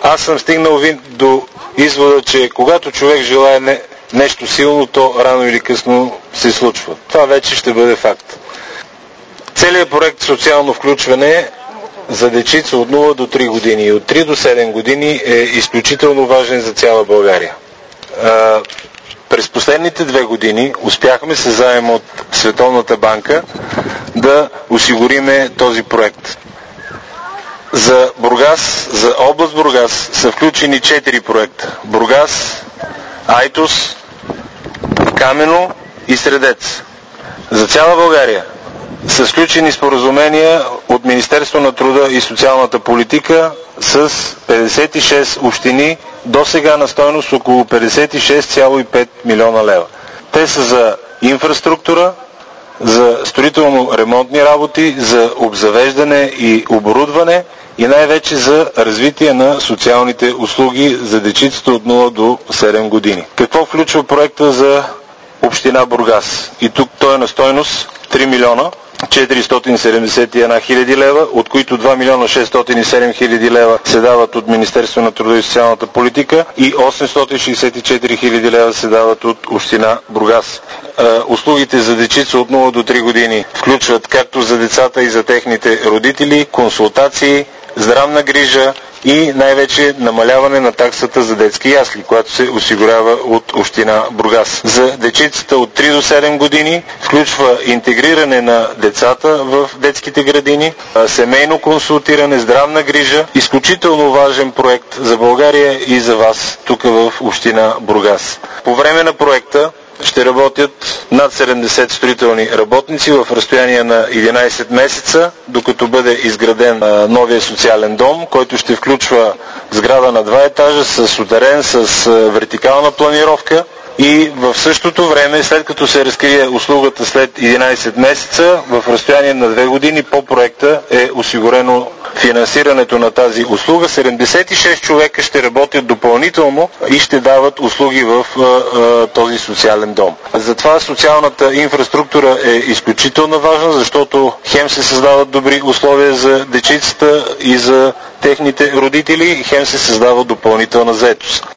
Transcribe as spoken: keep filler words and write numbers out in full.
аз съм стигнал до извода, че когато човек желае не, нещо силно, то рано или късно се случва. Това вече ще бъде факт. Целият проект социално включване за дечица от нула до три години и от три до седем години е изключително важен за цяла България. А, през последните две години успяхме се заем от Световната банка да осигуриме този проект. За Бургас, за област Бургас са включени четири проекта. Бургас, Айтос, Камено и Средец. За цяла България са сключени споразумения от Министерство на труда и социалната политика с петдесет и шест общини, до сега на стойност около петдесет и шест цяло и пет милиона лева. Те са за инфраструктура, за строително-ремонтни работи, за обзавеждане и оборудване и най-вече за развитие на социалните услуги за дечицата от нула до седем години. Какво включва проекта за община Бургас? И тук той е на стойност три милиона четиристотин седемдесет и една хиляди лева, от които два милиона шестстотин и седем хиляди лева се дават от Министерство на труда и социалната политика и осемстотин шестдесет и четири хиляди лева се дават от община Бургас. Услугите за дечица от нула до три години включват както за децата и за техните родители, консултации, здравна грижа и най-вече намаляване на таксата за детски ясли, която се осигурява от община Бургас. За дечицата от три до седем години включва интегриране на децата в детските градини, семейно консултиране, здравна грижа. Изключително важен проект за България и за вас тук в община Бургас. По време на проекта ще работят над седемдесет строителни работници в разстояние на единайсет месеца, докато бъде изграден новия социален дом, който ще включва сграда на два етажа с сутерен, с вертикална планировка. И в същото време, след като се разкрие услугата след единайсет месеца, в разстояние на две години по проекта е осигурено финансирането на тази услуга. седемдесет и шест човека ще работят допълнително и ще дават услуги в а, а, този социален дом. Затова социалната инфраструктура е изключително важна, защото хем се създават добри условия за дечицата и за техните родители, хем се създава допълнителна заетост.